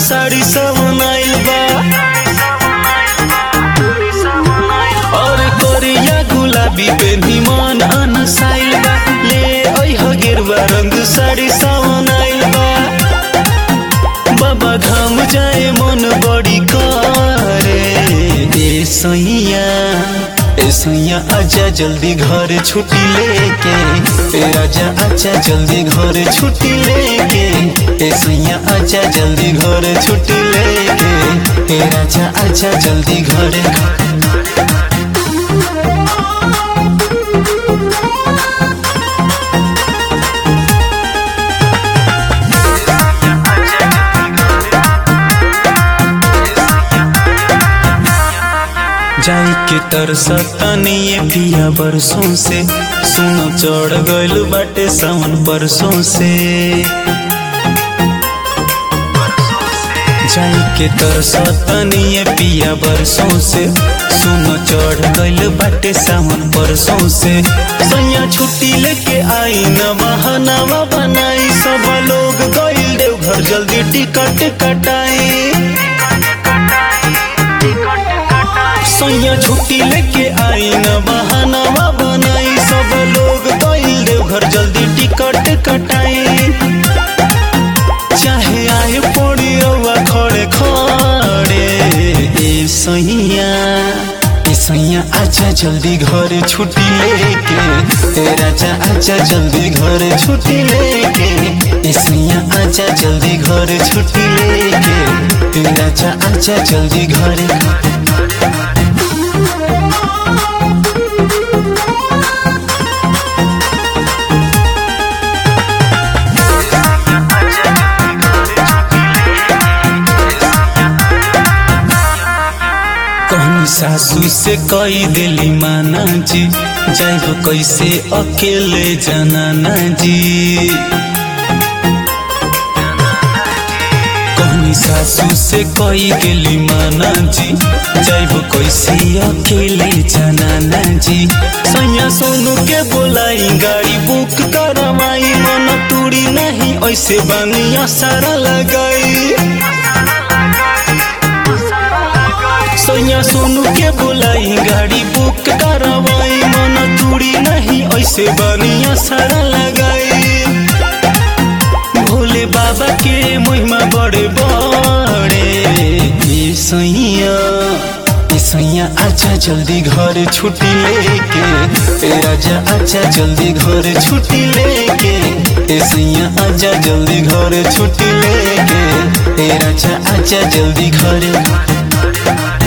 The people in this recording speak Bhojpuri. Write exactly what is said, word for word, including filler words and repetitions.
साड़ी सवनाइल बा और कोरिया गुलाबी पे निमन अनसाइल बा। ले ओह गिरवा रंग साड़ी सवनाइल बा। बाबा धाम जाए मन बड़ी करे। ए सैया ए सैया आजा जल्दी घर छुट्टी लेके। ए आजा आजा जल्दी घर छुट्टी लेके। ए सैया आजा जल्दी घर छुट्टी लेके। ए आजा आजा जल्दी घर। जाई के तरसतनिए पिया बरसों से। सुनो चढ़ गइल बाटे सावन परसों से। जाई के तरसतनिए पिया बरसों से। सुनो चढ़ गइल बाटे सावन परसों से। सैया छुट्टी लेके आई न बहानावा बनाई। सब लोग गइल देवघर जल्दी टिकट कटाई। सैया छुट्टी लेके आई न बहानावा बनाई। सब लोग गइल देवघर जल्दी टिकट कटाई। चाहे आए पड़ी रउआ खड़े खड़े। ए सैया ए सैया आजा जल्दी घर छुट्टी लेके। ए राजा आजा जल्दी घर छुट्टी लेके। ए सैया आजा जल्दी घर छुट्टी लेके। ए राजा आजा जल्दी घर। कहनी सासू से कई दिली माना जी। जाइब कैसे अकेले जाना जी। कहनी सासू से कई दिली माना जी। जाइब कैसे अकेले जाना जी। सैया सोनू के बोलाई गाड़ी बुक करवाई। मन तूड़ी नहीं ऐसे बनिया सारा लगाई। सैया सोनू के बोलाई गाड़ी बुक करवाई। मन तूड़ी नहीं ऐसे बनिया सारा लगाई। भोले बाबा के महिमा बड़े बड़े। ए सैया ए सैया आजा जल्दी घर छुट्टी लेके। ए आजा आजा जल्दी घर छुट्टी लेके। ए सैया आजा जल्दी घर छुट्टी लेके। ए आजा आजा जल्दी घर।